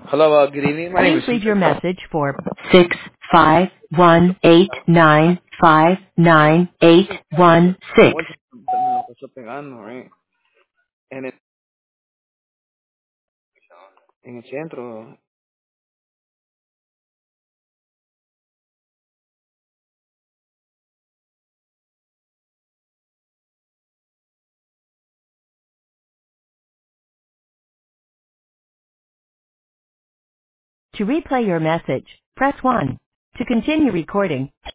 Hello, good evening. My name Please is leave your Cesar. message for 65189599816. What's something ano, right? And it, en el centro. To replay your message, press 1. To continue recording,